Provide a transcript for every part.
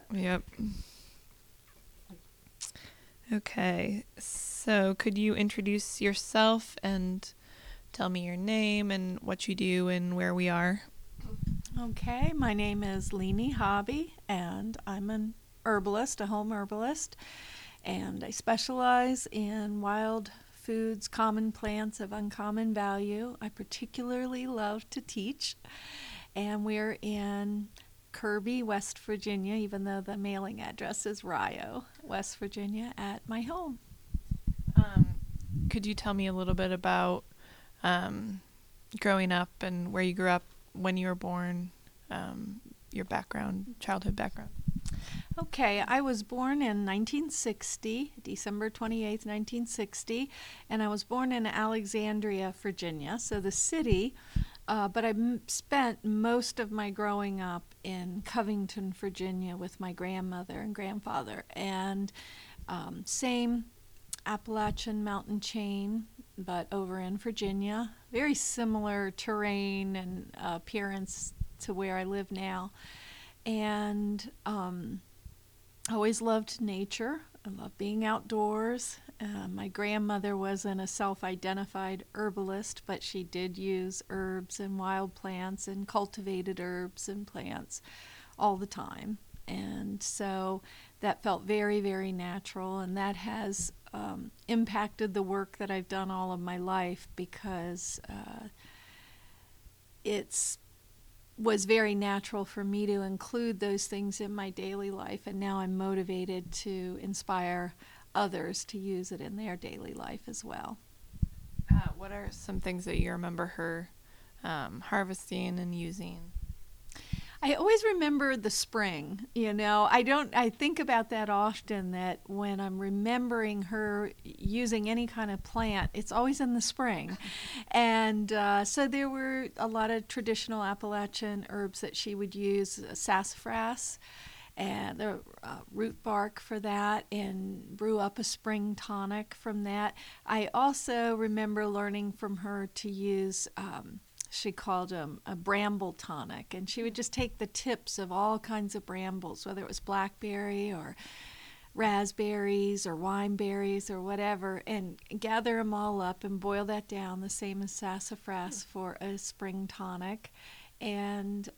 Yep. Okay. So could you introduce yourself and tell me your name and what you do and where we are? Okay, my name is Leanie Hobby, and I'm an herbalist, a home herbalist, and I specialize in wild foods, common plants of uncommon value. I particularly love to teach, and we're in Kirby, West Virginia, even though the mailing address is Rio, West Virginia, at my home. Um, could you tell me a little bit about um, growing up and where you grew up, when you were born, your background, childhood background? Okay, I was born in 1960, December 28th, 1960, and I was born in Alexandria, Virginia, so the city, but spent most of my growing up in Covington, Virginia with my grandmother and grandfather, and same Appalachian mountain chain, but over in Virginia. Very similar terrain and appearance to where I live now. And always loved nature. I love being outdoors. My grandmother wasn't a self identified herbalist, but she did use herbs and wild plants and cultivated herbs and plants all the time. And so that felt very, very natural. And that has impacted the work that I've done all of my life because it's was very natural for me to include those things in my daily life, and now I'm motivated to inspire others to use it in their daily life as well. What are some things that you remember her harvesting and using? I always remember the spring, I think about that often, that when I'm remembering her using any kind of plant, it's always in the spring. And so there were a lot of traditional Appalachian herbs that she would use, sassafras and the root bark for that, and brew up a spring tonic from that. I also remember learning from her to use she called them a bramble tonic, and she would just take the tips of all kinds of brambles, whether it was blackberry or raspberries or wineberries or whatever, and gather them all up and boil that down, the same as sassafras for a spring tonic, and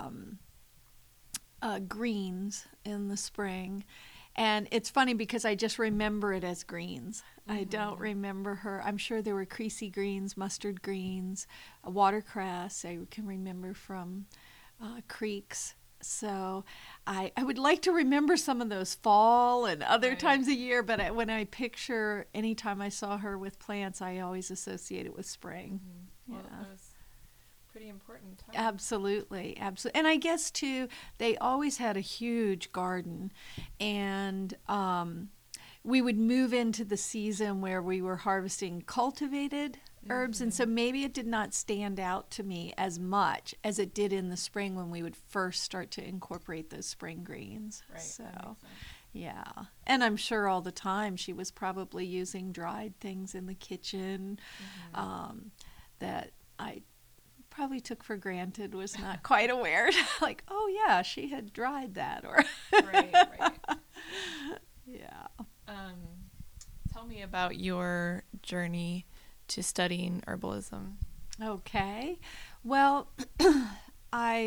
greens in the spring. And it's funny because I just remember it as greens. I don't remember her. I'm sure there were creasy greens, mustard greens, watercress I can remember from creeks. So I would like to remember some of those fall and other times of year, but when I picture any time I saw her with plants, I always associate it with spring. Well, that was pretty important time. Absolutely, absolutely. And I guess too, they always had a huge garden, and we would move into the season where we were harvesting cultivated herbs, and so maybe it did not stand out to me as much as it did in the spring when we would first start to incorporate those spring greens. Right. So, yeah. And I'm sure all the time she was probably using dried things in the kitchen that I probably took for granted, was not quite aware. Like, oh yeah, she had dried that, or Right. yeah. Tell me about your journey to studying herbalism. Okay. Well, I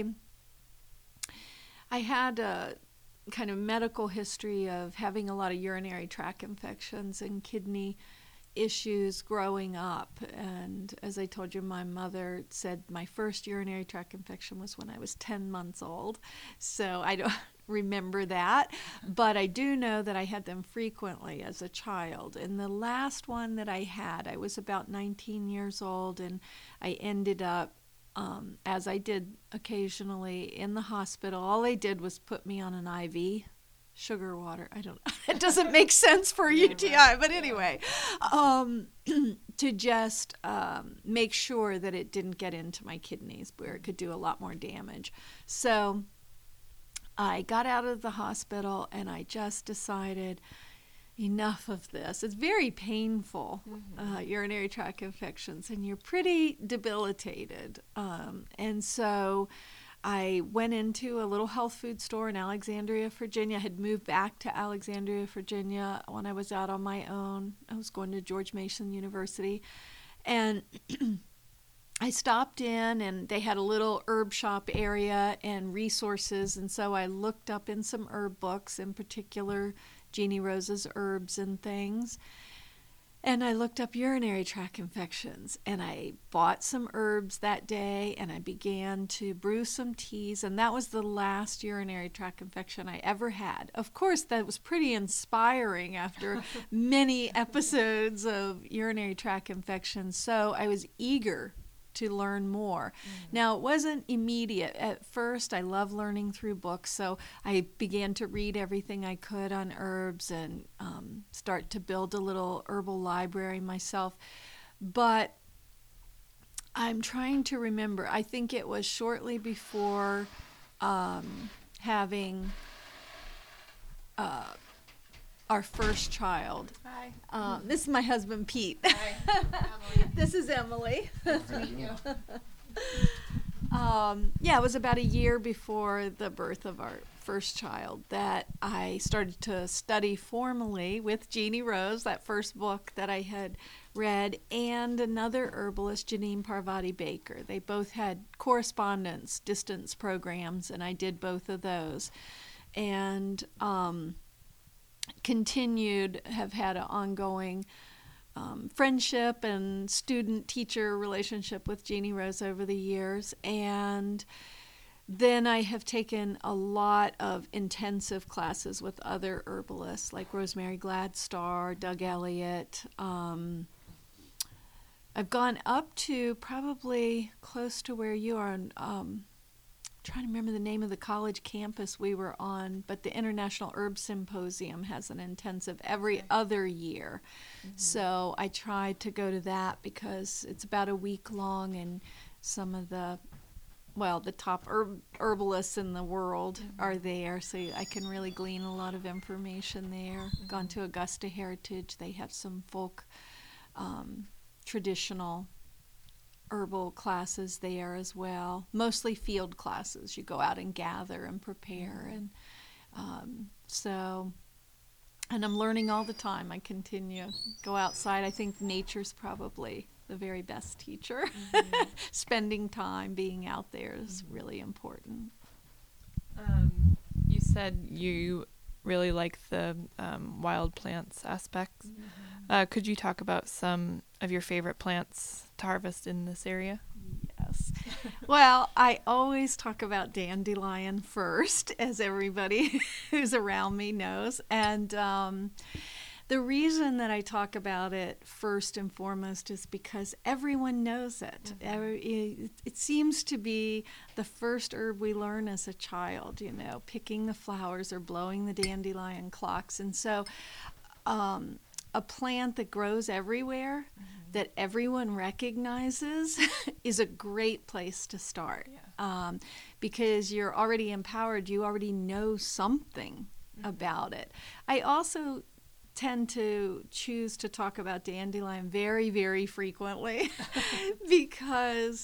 had a kind of medical history of having a lot of urinary tract infections and kidney issues growing up. And as I told you, my mother said my first urinary tract infection was when I was 10 months old. So I don't remember that, but I do know that I had them frequently as a child. And the last one that I had, I was about 19 years old, and I ended up as I did occasionally in the hospital. All they did was put me on an IV sugar water. I don't know. It doesn't make sense for a UTI, but anyway, to just make sure that it didn't get into my kidneys where it could do a lot more damage. So I got out of the hospital and I just decided, enough of this. It's very painful, urinary tract infections, and you're pretty debilitated. And so I went into a little health food store in Alexandria, Virginia. I had moved back to Alexandria, Virginia when I was out on my own. I was going to George Mason University. And I stopped in, and they had a little herb shop area and resources. And so I looked up in some herb books, in particular Jeannie Rose's Herbs and Things. And I looked up urinary tract infections, and I bought some herbs that day, and I began to brew some teas, and that was the last urinary tract infection I ever had. Of course, that was pretty inspiring after many episodes of urinary tract infections, so I was eager to learn more. Now, it wasn't immediate. At first, I love learning through books, so I began to read everything I could on herbs and start to build a little herbal library myself. But I'm trying to remember. I think it was shortly before having our first child. Hi. This is my husband, Pete. Hi. Emily. This is Emily. Nice to meet you. Yeah, it was about a year before the birth of our first child that I started to study formally with Jeannie Rose, that first book that I had read, and another herbalist, Janine Parvati Baker. They both had correspondence, distance programs, and I did both of those. And have had an ongoing friendship and student-teacher relationship with Jeannie Rose over the years. And then I have taken a lot of intensive classes with other herbalists like Rosemary Gladstar, Doug Elliott. I've gone up to probably close to where you are. Trying to remember the name of the college campus we were on, but the International Herb Symposium has an intensive every other year. So I tried to go to that because it's about a week long, and some of the top herbalists in the world are there, so I can really glean a lot of information there. Gone to Augusta Heritage. They have some folk traditional herbal classes there as well, mostly field classes. You go out and gather and prepare, and and I'm learning all the time. I continue go outside. I think nature's probably the very best teacher. Spending time being out there is really important. You said you really like the wild plants aspects. Could you talk about some of your favorite plants to harvest in this area? Yes. Well, I always talk about dandelion first, as everybody who's around me knows. And the reason that I talk about it first and foremost is because everyone knows it. It seems to be the first herb we learn as a child, picking the flowers or blowing the dandelion clocks. And so a plant that grows everywhere, that everyone recognizes, is a great place to start. Because you're already empowered, you already know something about it. I also tend to choose to talk about dandelion very, very frequently because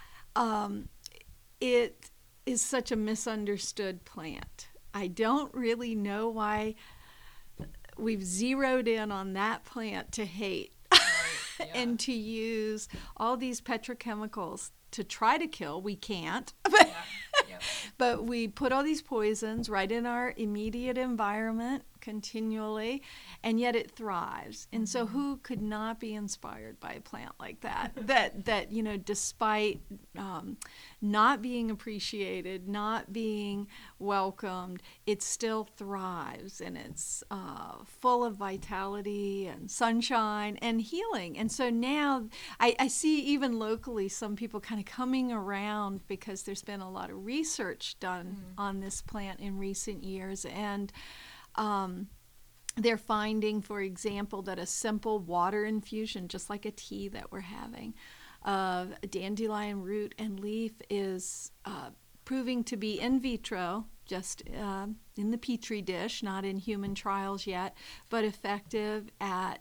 it is such a misunderstood plant. I don't really know why we've zeroed in on that plant to hate and to use all these petrochemicals to try to kill. We can't. But we put all these poisons right in our immediate environment continually, and yet it thrives. And so who could not be inspired by a plant like that? that despite not being appreciated, not being welcomed, it still thrives, and it's full of vitality and sunshine and healing. And so now I see even locally some people kind of coming around because there's been a lot of research done on this plant in recent years, and they're finding, for example, that a simple water infusion, just like a tea that we're having, of dandelion root and leaf is proving to be in vitro, just in the Petri dish, not in human trials yet, but effective at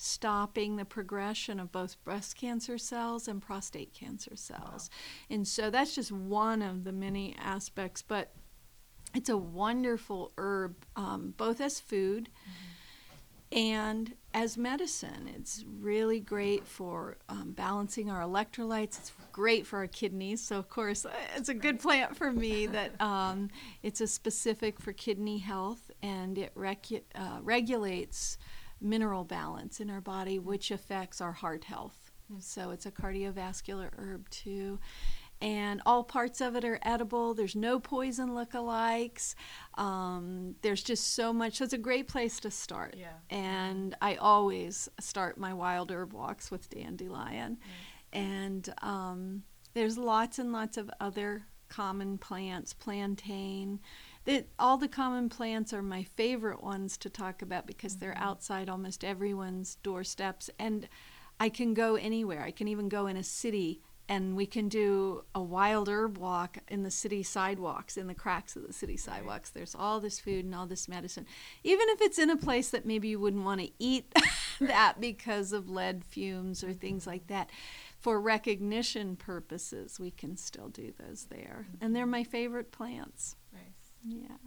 stopping the progression of both breast cancer cells and prostate cancer cells. Wow. And so that's just one of the many aspects, but it's a wonderful herb, both as food and as medicine. It's really great for balancing our electrolytes. It's great for our kidneys. So, of course, it's a good plant for me that it's a specific for kidney health, and it regulates mineral balance in our body, which affects our heart health. So it's a cardiovascular herb, too. And all parts of it are edible. There's no poison lookalikes. There's just so much. So it's a great place to start. Yeah. And I always start my wild herb walks with dandelion. And there's lots and lots of other common plants, plantain. All the common plants are my favorite ones to talk about because they're outside almost everyone's doorsteps. And I can go anywhere. I can even go in a city, and we can do a wild herb walk in the city sidewalks, in the cracks of the city sidewalks. Right. There's all this food and all this medicine. Even if it's in a place that maybe you wouldn't want to eat that because of lead fumes or things like that, for recognition purposes, we can still do those there. And they're my favorite plants. Nice. Yeah.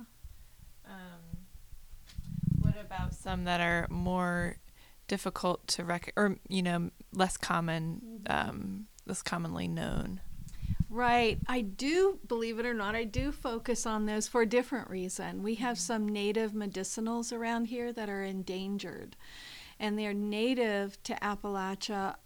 What about some that are more difficult to or less common, less commonly known? Right. I do, believe it or not, I do focus on those for a different reason. We have some native medicinals around here that are endangered, and they're native to Appalachia,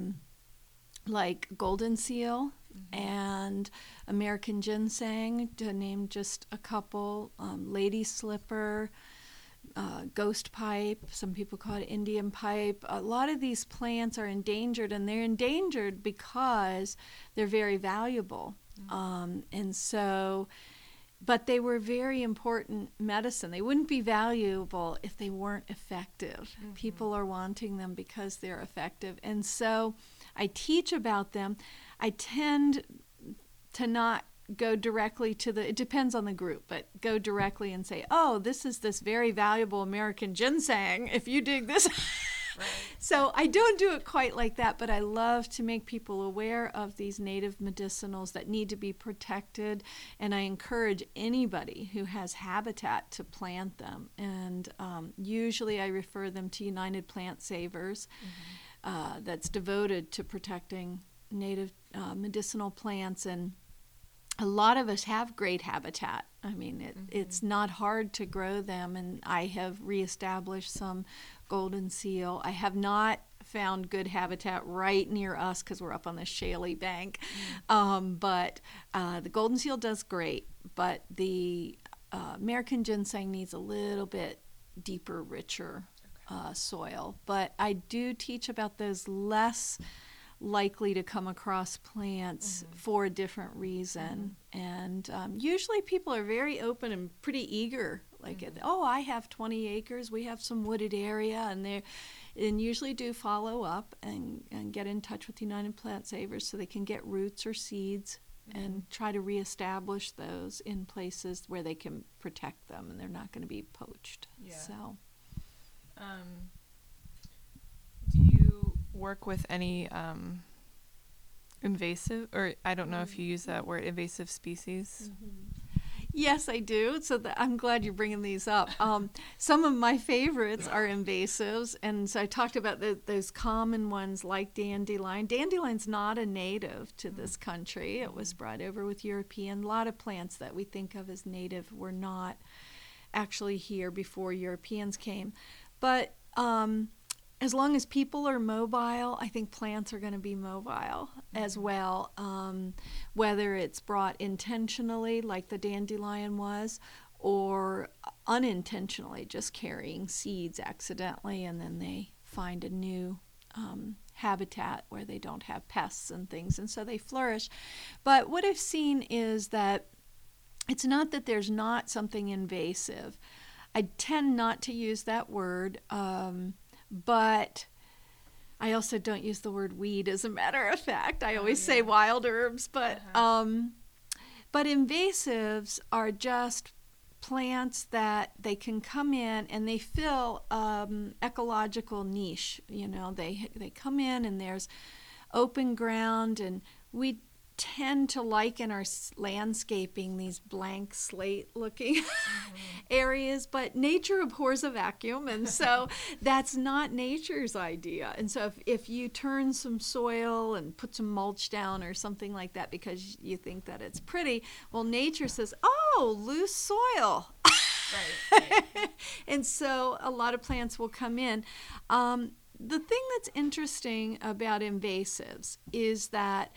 like golden seal and American ginseng, to name just a couple, lady slipper, ghost pipe, some people call it Indian pipe. A lot of these plants are endangered, and they're endangered because they're very valuable. And so, but they were very important medicine. They wouldn't be valuable if they weren't effective. People are wanting them because they're effective. And so I teach about them. I tend to not go directly to it depends on the group, but go directly and say, oh, this is this very valuable American ginseng, if you dig this. Right. So I don't do it quite like that, but I love to make people aware of these native medicinals that need to be protected, and I encourage anybody who has habitat to plant them. And usually I refer them to United Plant Savers, that's devoted to protecting native medicinal plants, and a lot of us have great habitat. I mean, it's not hard to grow them, and I have reestablished some golden seal. I have not found good habitat right near us because we're up on the shaly bank, but the golden seal does great, but the American ginseng needs a little bit deeper, richer soil. But I do teach about those less likely to come across plants for a different reason. And usually people are very open and pretty eager. Like, oh, I have 20 acres, we have some wooded area, and usually do follow up and get in touch with United Plant Savers so they can get roots or seeds and try to reestablish those in places where they can protect them and they're not going to be poached. Yeah. So, do you work with any invasive, or I don't know if you use that word, invasive species? Yes, I do. So I'm glad you're bringing these up. Some of my favorites are invasives, and so I talked about those common ones like dandelion. Dandelion's not a native to this country. It was brought over with European. A lot of plants that we think of as native were not actually here before Europeans came. But as long as people are mobile, I think plants are going to be mobile as well, whether it's brought intentionally like the dandelion was, or unintentionally just carrying seeds accidentally, and then they find a new habitat where they don't have pests and things, and so they flourish. But what I've seen is that it's not that there's not something invasive. I tend not to use that word, but I also don't use the word weed, as a matter of fact. I always say wild herbs, but invasives are just plants that they can come in and they fill ecological niche. You know, they come in and there's open ground, and we tend to like in our landscaping these blank slate looking areas, but nature abhors a vacuum, and so that's not nature's idea. And so if you turn some soil and put some mulch down or something like that because you think that it's pretty, well, nature says, oh, loose soil. Right. And so a lot of plants will come in. The thing that's interesting about invasives is that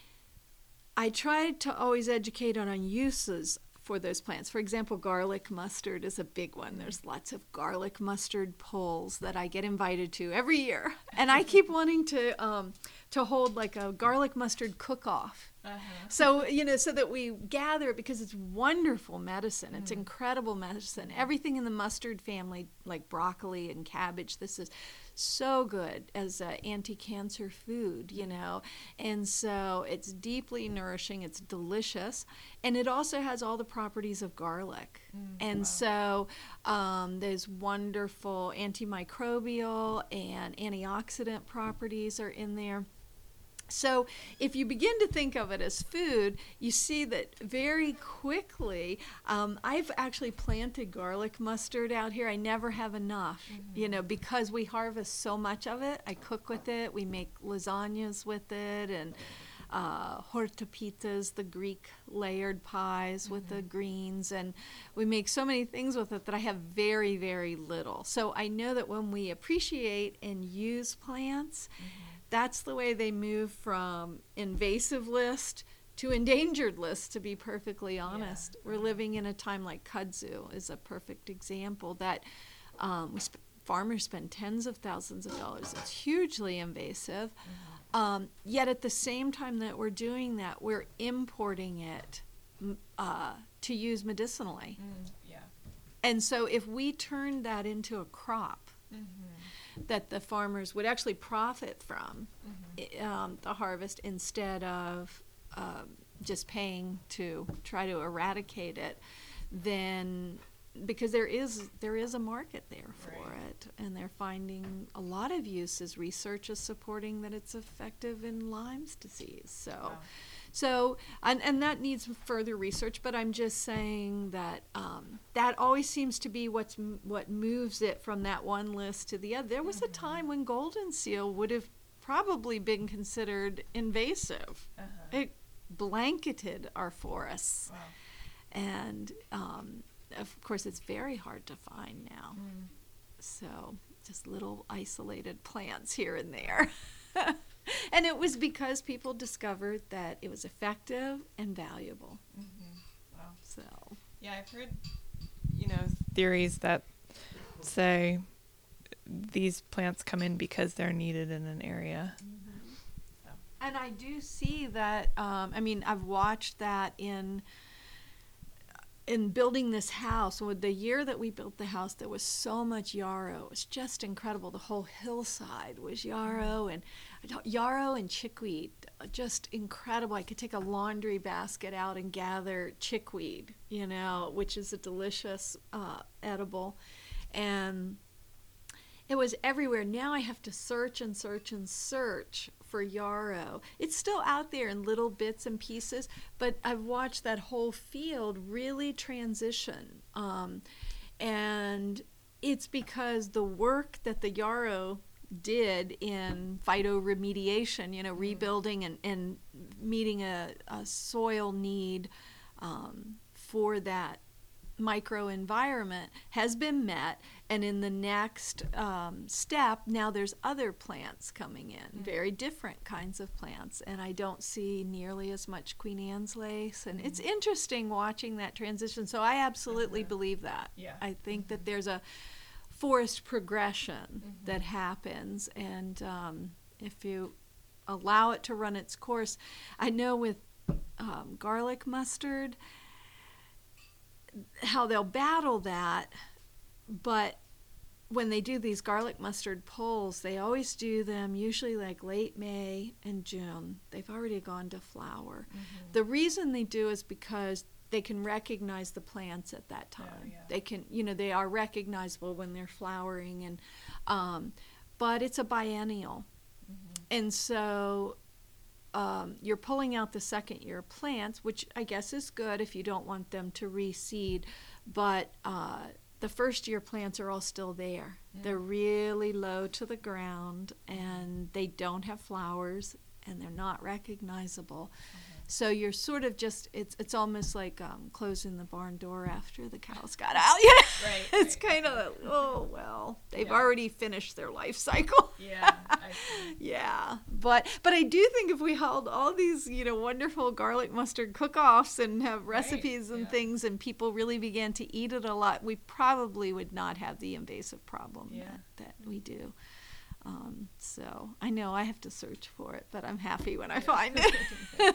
I try to always educate on uses for those plants. For example, garlic mustard is a big one. There's lots of garlic mustard pulls that I get invited to every year, and I keep wanting to hold like a garlic mustard cook-off. So, you know, so that we gather it because it's wonderful medicine. It's incredible medicine. Everything in the mustard family, like broccoli and cabbage, this is so good as an anti-cancer food, you know. And so it's deeply nourishing. It's delicious. And it also has all the properties of garlic. And so there's wonderful antimicrobial and antioxidant properties are in there. So if you begin to think of it as food, you see that very quickly. I've actually planted garlic mustard out here. I never have enough, you know, because we harvest so much of it. I cook with it. We make lasagnas with it, and hortapitas, the Greek layered pies with the greens, and we make so many things with it that I have very, very little. So I know that when we appreciate and use plants, that's the way they move from invasive list to endangered list, to be perfectly honest. We're living in a time like kudzu is a perfect example that farmers spend tens of thousands of dollars. It's hugely invasive. Yet at the same time that we're doing that, we're importing it to use medicinally. And so if we turned that into a crop, that the farmers would actually profit from the harvest instead of just paying to try to eradicate it, then because there is a market there for it, and they're finding a lot of uses. Research is supporting that it's effective in Lyme's disease. So and that needs further research, but I'm just saying that that always seems to be what moves it from that one list to the other. There was a time when golden seal would have probably been considered invasive. It blanketed our forests. And of course it's very hard to find now. So just little isolated plants here and there. And it was because people discovered that it was effective and valuable. Wow. So Yeah, I've heard, you know, theories that say these plants come in because they're needed in an area. And I do see that, I mean, I've watched that in building this house. With the year that we built the house, there was so much yarrow. It was just incredible. The whole hillside was yarrow and chickweed, just incredible. I could take a laundry basket out and gather chickweed, you know, which is a delicious edible. And it was everywhere. Now I have to search and search and search for yarrow. It's still out there in little bits and pieces, but I've watched that whole field really transition. And it's because the work that the yarrow did in phytoremediation, you know, rebuilding and meeting a soil need for that microenvironment has been met, and in the next step, now there's other plants coming in, very different kinds of plants, and I don't see nearly as much Queen Anne's lace, and it's interesting watching that transition. So I absolutely believe that. I think that there's a forest progression that happens, and if you allow it to run its course, I know with garlic mustard, how they'll battle that, but when they do these garlic mustard pulls, they always do them usually like late May and June. They've already gone to flower. The reason they do is because they can recognize the plants at that time. yeah. They can, they are recognizable when they're flowering, and but it's a biennial, and so you're pulling out the second year plants, which I guess is good if you don't want them to reseed, but the first year plants are all still there. They're really low to the ground, and they don't have flowers, and they're not recognizable. So you're sort of just, it's almost like closing the barn door after the cows got out. Right. It's kind of, oh, well, they've already finished their life cycle. Yeah, I see. Yeah, but I do think if we held all these, wonderful garlic mustard cook-offs and have recipes and things, and people really began to eat it a lot, we probably would not have the invasive problem that we do. So I know I have to search for it, but I'm happy when I find it.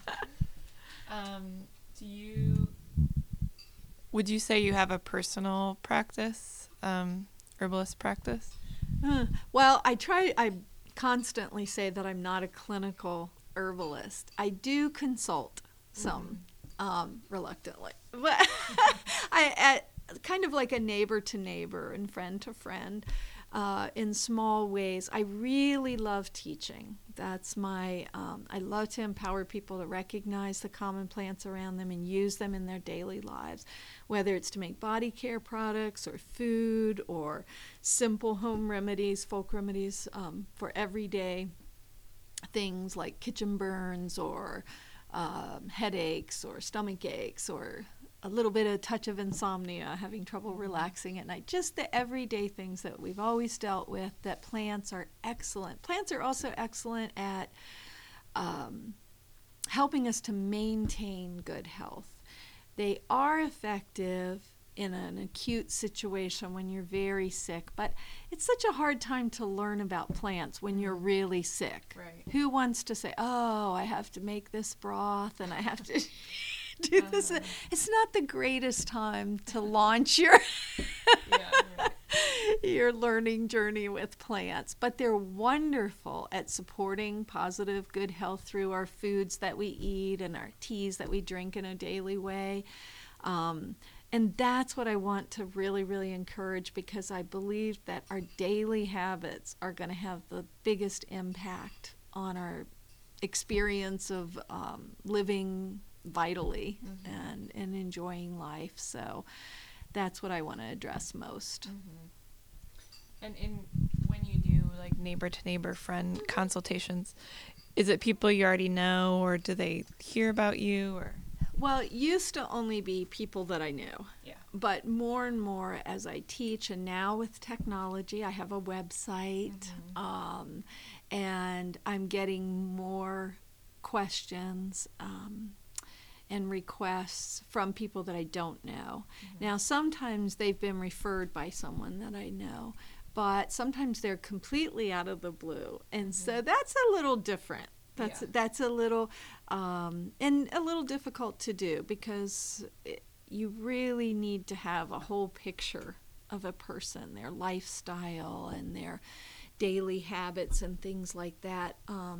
Would you say you have a personal practice, herbalist practice? Well, I constantly say that I'm not a clinical herbalist. I do consult some, reluctantly, but kind of like a neighbor to neighbor and friend to friend. In small ways. I really love teaching. That's my, I love to empower people to recognize the common plants around them and use them in their daily lives, whether it's to make body care products or food or simple home remedies, folk remedies for everyday things like kitchen burns or headaches or stomach aches or a little bit of touch of insomnia, having trouble relaxing at night, just the everyday things that we've always dealt with, that plants are excellent. Plants are also excellent at helping us to maintain good health. They are effective in an acute situation when you're very sick, but it's such a hard time to learn about plants when you're really sick. Right. Who wants to say, oh, I have to make this broth and I have to do this? It's not the greatest time to launch your your learning journey with plants, but they're wonderful at supporting positive, good health through our foods that we eat and our teas that we drink in a daily way. And that's what I want to really, really encourage, because I believe that our daily habits are going to have the biggest impact on our experience of living vitally and enjoying life. So that's what I want to address most. And when you do like neighbor to neighbor friend consultations, is it people you already know, or do they hear about you? Or Well, it used to only be people that I knew. Yeah. But more and more as I teach, and now with technology, I have a website, and I'm getting more questions and requests from people that I don't know. Now, sometimes they've been referred by someone that I know, but sometimes they're completely out of the blue, and so that's a little different. That's a little and a little difficult to do, because you really need to have a whole picture of a person, their lifestyle and their daily habits and things like that.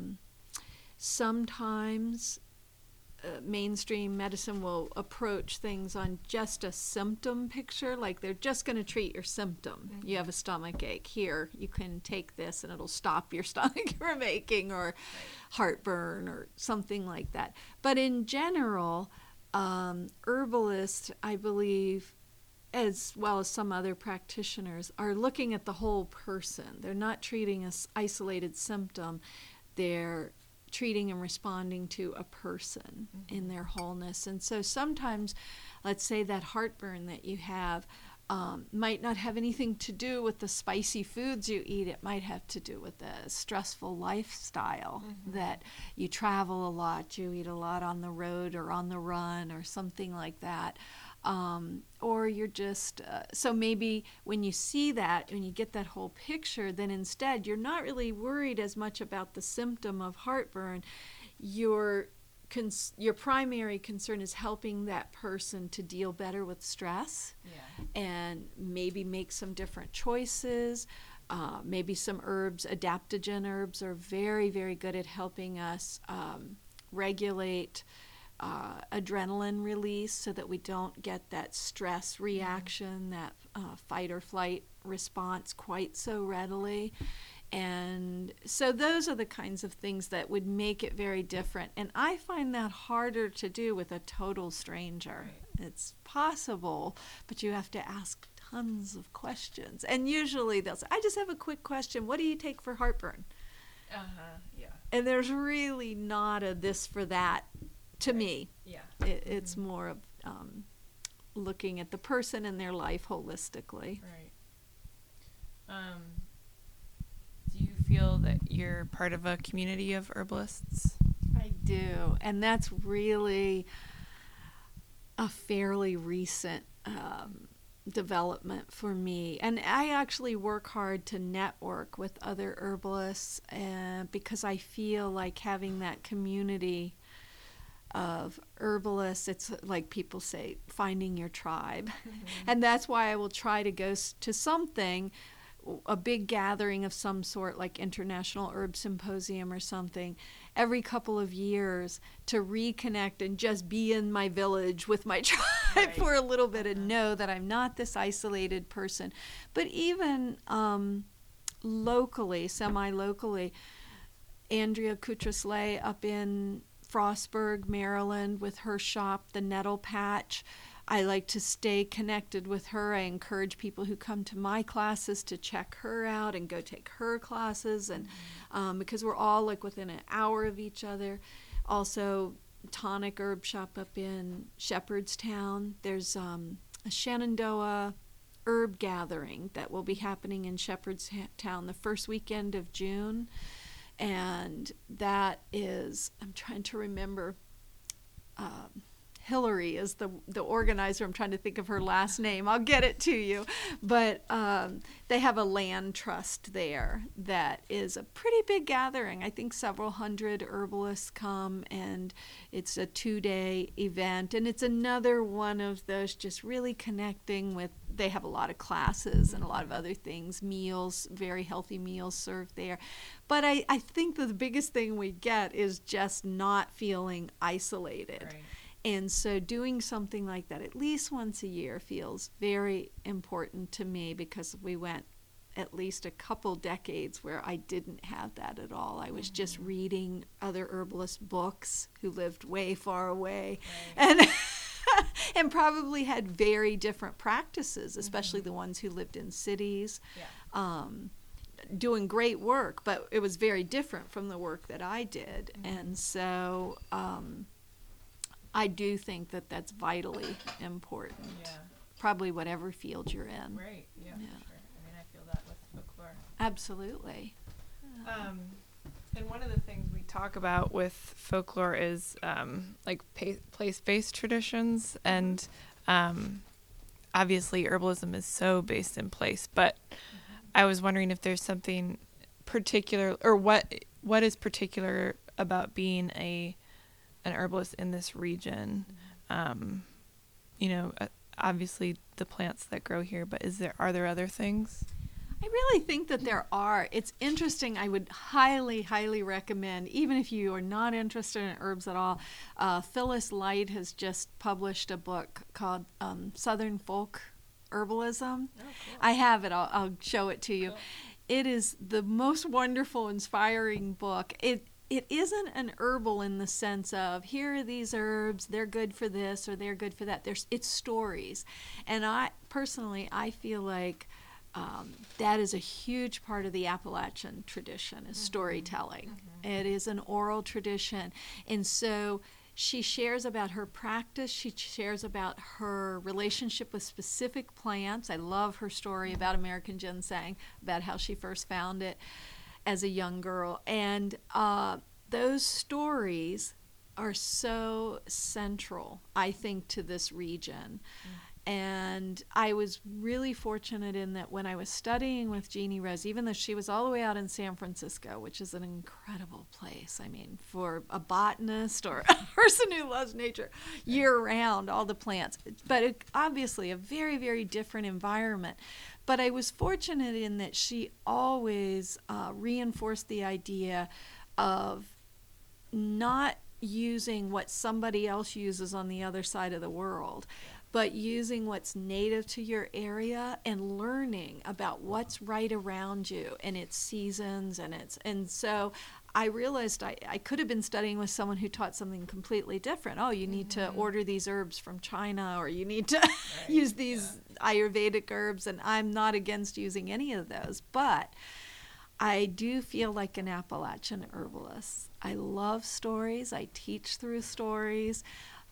Sometimes mainstream medicine will approach things on just a symptom picture, like they're just going to treat your symptom. You have a stomach ache, here you can take this and it'll stop your stomach from aching, or heartburn or something like that. But in general, herbalists, I believe, as well as some other practitioners, are looking at the whole person. They're not treating an isolated symptom. They're treating and responding to a person in their wholeness. And so sometimes, let's say that heartburn that you have might not have anything to do with the spicy foods you eat. It might have to do with a stressful lifestyle, that you travel a lot, you eat a lot on the road or on the run or something like that. Or you're just, so maybe when you see that, when you get that whole picture, then instead you're not really worried as much about the symptom of heartburn. Your primary concern is helping that person to deal better with stress, and maybe make some different choices. Maybe some herbs, adaptogen herbs, are very, very good at helping us regulate adrenaline release so that we don't get that stress reaction, that fight or flight response quite so readily. And so those are the kinds of things that would make it very different. And I find that harder to do with a total stranger. Right. It's possible, but you have to ask tons of questions. And usually they'll say, I just have a quick question. What do you take for heartburn? Yeah. And there's really not a this for that to me. Yeah. It's more of looking at the person and their life holistically. Right. Do you feel that you're part of a community of herbalists? I do, and that's really a fairly recent development for me. And I actually work hard to network with other herbalists because I feel like having that community of herbalists, it's like people say, finding your tribe. And that's why I will try to go to something, a big gathering of some sort, like International Herb Symposium or something, every couple of years to reconnect and just be in my village with my tribe for a little bit and know that I'm not this isolated person. But even locally, semi-locally, Andrea Cutrasley up in Frostburg, Maryland, with her shop, The Nettle Patch, I like to stay connected with her. I encourage people who come to my classes to check her out and go take her classes, and because we're all like within an hour of each other. Also, Tonic Herb Shop up in Shepherdstown. There's a Shenandoah herb gathering that will be happening in Shepherdstown the first weekend of June, and that is, I'm trying to remember, Hillary is the organizer. I'm trying to think of her last name. I'll get it to you. But they have a land trust there that is a pretty big gathering. I think several hundred herbalists come, and it's a 2-day event. And it's another one of those just really connecting with, they have a lot of classes and a lot of other things, meals, very healthy meals served there. But I think that the biggest thing we get is just not feeling isolated. Right. And so doing something like that at least once a year feels very important to me, because we went at least a couple decades where I didn't have that at all. I was just reading other herbalist books who lived way far away, and and probably had very different practices, especially the ones who lived in cities. Yeah. Doing great work, but it was very different from the work that I did. And so I do think that that's vitally important. Yeah. Probably whatever field you're in. Right. Yeah. For sure. I mean, I feel that with folklore. Absolutely. And one of the things we talk about with folklore is like place-based traditions, and obviously herbalism is so based in place. But I was wondering if there's something particular, or what is particular about being an herbalist in this region. Obviously the plants that grow here, but are there other things? I really think that there are. It's interesting. I would highly, highly recommend, even if you are not interested in herbs at all, Phyllis Light has just published a book called Southern Folk Herbalism. Oh, cool. I have it. I'll show it to you. Cool. It is the most wonderful, inspiring book. It isn't an herbal in the sense of, here are these herbs, they're good for this or they're good for that. It's stories. And I feel like that is a huge part of the Appalachian tradition, is storytelling. It is an oral tradition. And so she shares about her practice. She shares about her relationship with specific plants. I love her story about American ginseng, about how she first found it as a young girl. And those stories are so central, I think, to this region. And I was really fortunate in that when I was studying with Jeannie Rose, even though she was all the way out in San Francisco, which is an incredible place, I mean, for a botanist or a person who loves nature year-round, all the plants, but obviously a very, very different environment. But I was fortunate in that she always reinforced the idea of not using what somebody else uses on the other side of the world, but using what's native to your area and learning about what's right around you and its seasons and so I realized I could have been studying with someone who taught something completely different. Oh, you need to order these herbs from China, or you need to use these Ayurvedic herbs, and I'm not against using any of those, but I do feel like an Appalachian herbalist. I love stories. I teach through stories.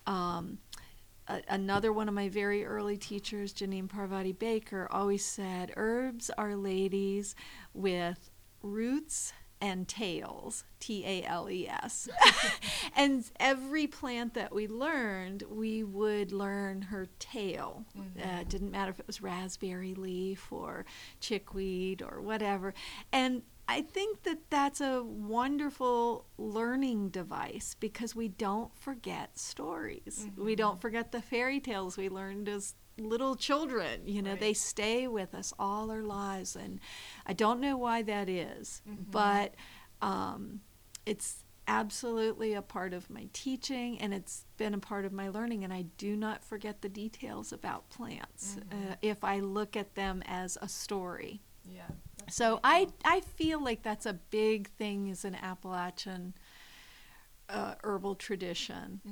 Another one of my very early teachers, Janine Parvati Baker, always said, herbs are ladies with roots and tails, Tales. And every plant that we learned, we would learn her tail. It didn't matter if it was raspberry leaf or chickweed or whatever. And I think that that's a wonderful learning device because we don't forget stories. We don't forget the fairy tales we learned as little children. You know, they stay with us all our lives, and I don't know why that is, but it's absolutely a part of my teaching, and it's been a part of my learning, and I do not forget the details about plants if I look at them as a story. Yeah. So I feel like that's a big thing as an Appalachian herbal tradition.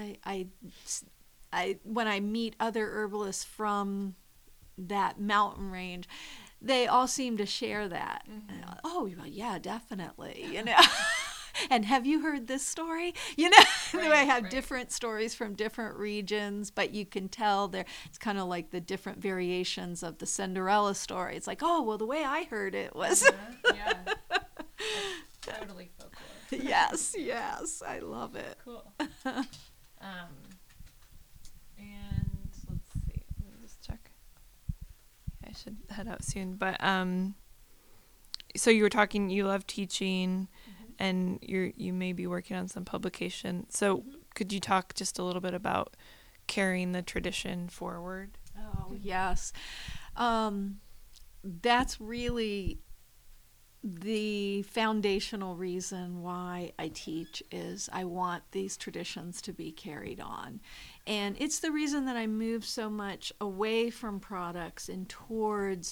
I when I meet other herbalists from that mountain range, they all seem to share that. Oh, well, yeah, definitely, you know. And have you heard this story? You know, I have different stories from different regions, but you can tell it's kind of like the different variations of the Cinderella story. It's like, oh, well, the way I heard it was. Yeah. That's totally folklore. Yes, I love it. Cool. And let's see. Let me just check. I should head out soon, but so you were talking. You love teaching, and you may be working on some publication. So could you talk just a little bit about carrying the tradition forward? Oh, yes. That's really the foundational reason why I teach is I want these traditions to be carried on. And it's the reason that I move so much away from products and towards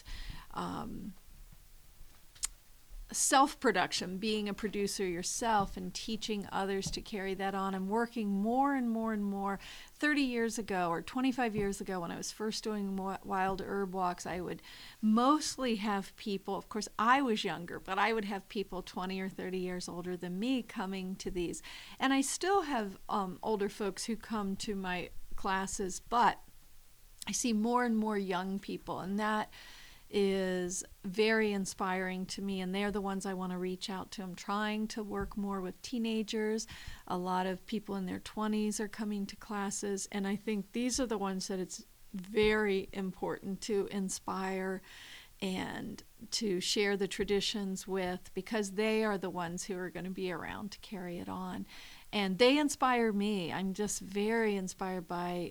self-production, being a producer yourself and teaching others to carry that on. I'm working more and more and more. 30 years ago or 25 years ago when I was first doing wild herb walks, I would mostly have people, of course I was younger, but I would have people 20 or 30 years older than me coming to these. And I still have older folks who come to my classes, but I see more and more young people, and that is very inspiring to me, and they're the ones I want to reach out to. I'm trying to work more with teenagers. A lot of people in their 20s are coming to classes, and I think these are the ones that it's very important to inspire and to share the traditions with, because they are the ones who are going to be around to carry it on. And they inspire me. I'm just very inspired by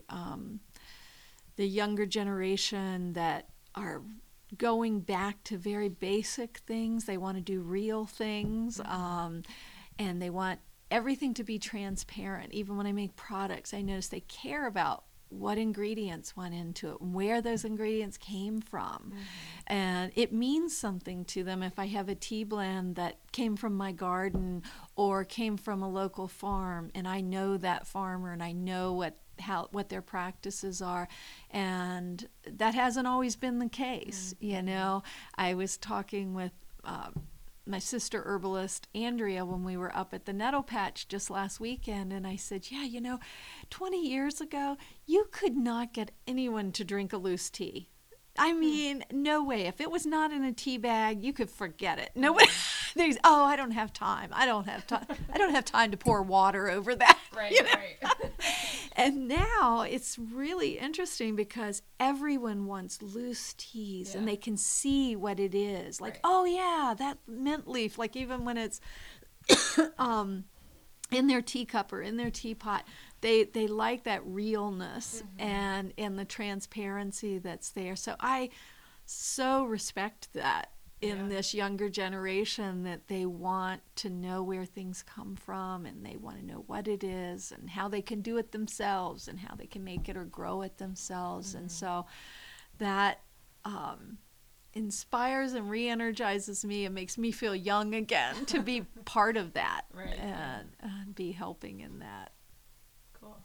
the younger generation that are going back to very basic things. They want to do real things, and they want everything to be transparent. Even when I make products, I notice they care about what ingredients went into it, where those ingredients came from. And it means something to them if I have a tea blend that came from my garden or came from a local farm, and I know that farmer and I know what their practices are, and that hasn't always been the case. You know, I was talking with my sister herbalist Andrea when we were up at the Nettle Patch just last weekend, and I said, 20 years ago you could not get anyone to drink a loose tea. I mean, no way. If it was not in a tea bag, you could forget it. Nobody. I don't have time. I don't have time to pour water over that. Right, right. And now it's really interesting because everyone wants loose teas, and they can see what it is. Like, oh yeah, that mint leaf. Like even when it's in their teacup or in their teapot, they like that realness and the transparency that's there. So I so respect that in this younger generation that they want to know where things come from, and they want to know what it is and how they can do it themselves and how they can make it or grow it themselves. And so that inspires and re-energizes me and makes me feel young again to be part of that. Right. And be helping in that. Cool.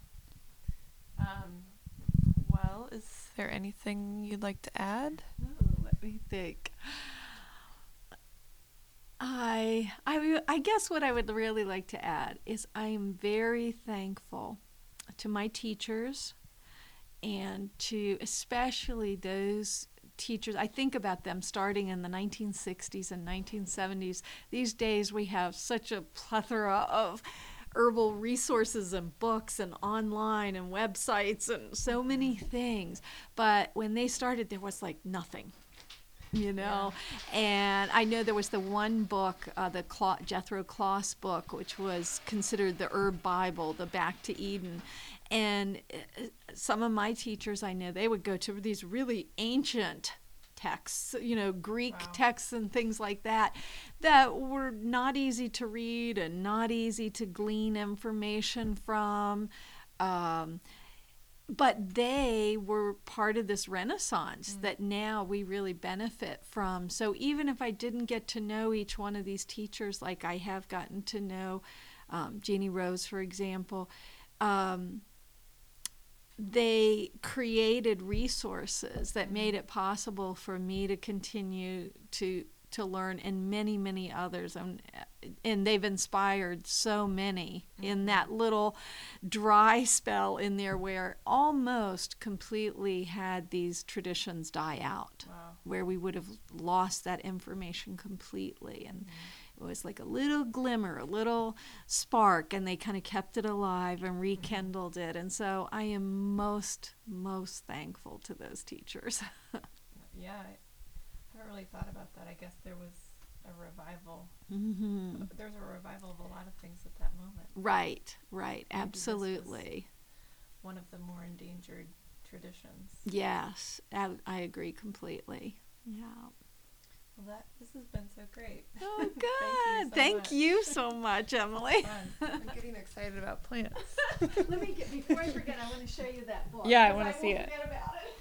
Well, is there anything you'd like to add? Let me think. I guess what I would really like to add is I am very thankful to my teachers, and to especially those teachers. I think about them starting in the 1960s and 1970s. These days we have such a plethora of herbal resources and books and online and websites and so many things. But when they started, there was like nothing. And I know there was the one book, the Jethro Kloss book, which was considered the herb Bible, the Back to Eden. And some of my teachers, I know, they would go to these really ancient texts, Greek texts and things like that, that were not easy to read and not easy to glean information from. But they were part of this renaissance that now we really benefit from. So even if I didn't get to know each one of these teachers like I have gotten to know Jeannie Rose, for example, they created resources that made it possible for me to continue to learn, and many, many others. And they've inspired so many in that little dry spell in there where almost completely had these traditions die out, where we would have lost that information completely. And it was like a little glimmer, a little spark, and they kind of kept it alive and rekindled it. And so I am most thankful to those teachers. Yeah, I haven't really thought about that. I guess there was a revival. There's a revival of a lot of things at that moment. Right, absolutely. One of the more endangered traditions. Yes, I agree completely. Yeah. Well, this has been so great. Oh, good. Thank you so much, Emily. I'm getting excited about plants. Before I forget, I want to show you that book. Yeah, I want to see it. Forget about it.